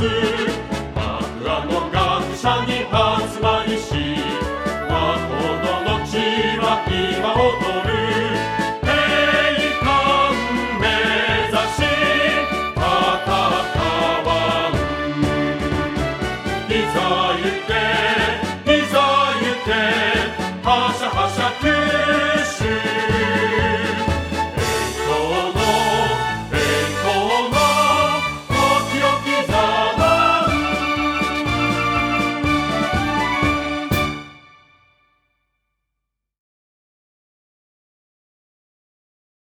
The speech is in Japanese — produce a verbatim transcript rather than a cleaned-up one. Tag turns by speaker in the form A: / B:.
A: 幕屋の学者に集まりし、和光の後は今踊る。栄冠目指し戦わん。いざ行けいざ行け